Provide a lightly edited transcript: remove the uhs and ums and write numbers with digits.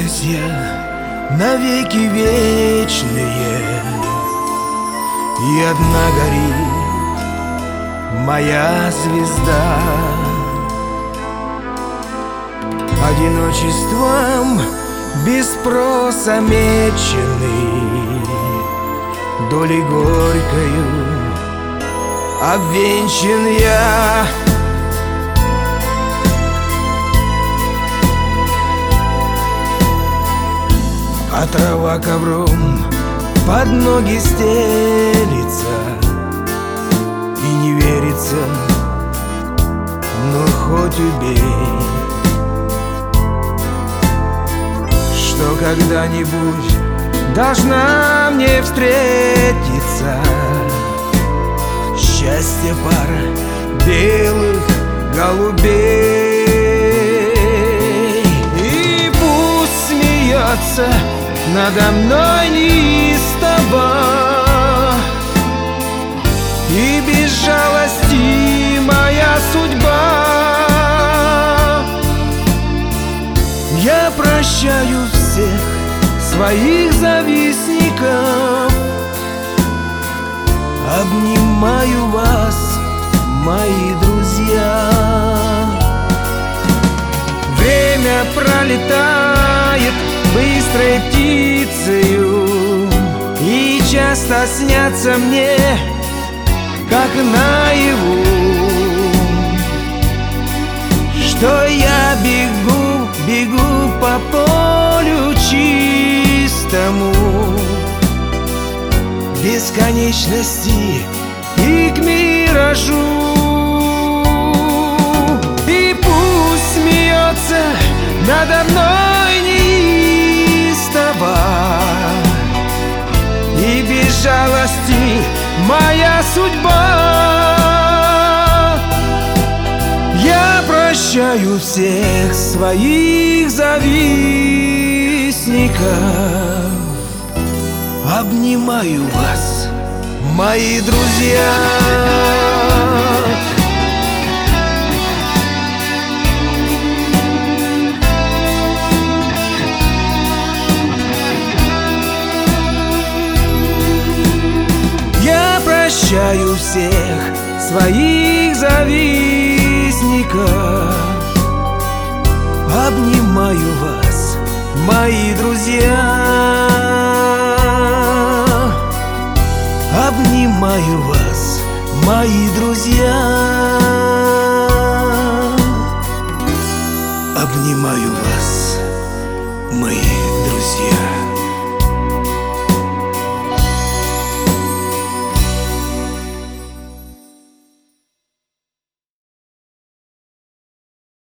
друзья навеки вечные, и одна горит моя звезда. Одиночеством без спроса меченый, долей горькою обвенчан я. А трава ковром под ноги стелится, и не верится, но хоть убей, что когда-нибудь должна мне встретиться счастье пара белых голубей. И пусть смеется надо мной неистово и без жалости моя судьба. Я прощаю всех своих завистников, обнимаю вас, мои друзья. Время пролетает быстрой птицею, и часто снятся мне, как наяву, что я бегу, бегу по полю чистому бесконечности и к миражу. И пусть смеется надо мной неистово и без жалости моя судьба. Я прощаю всех своих завистников, обнимаю вас, мои друзья. Я прощаю всех своих завистников, обнимаю вас, мои друзья. Обнимаю вас, мои друзья. Обнимаю вас.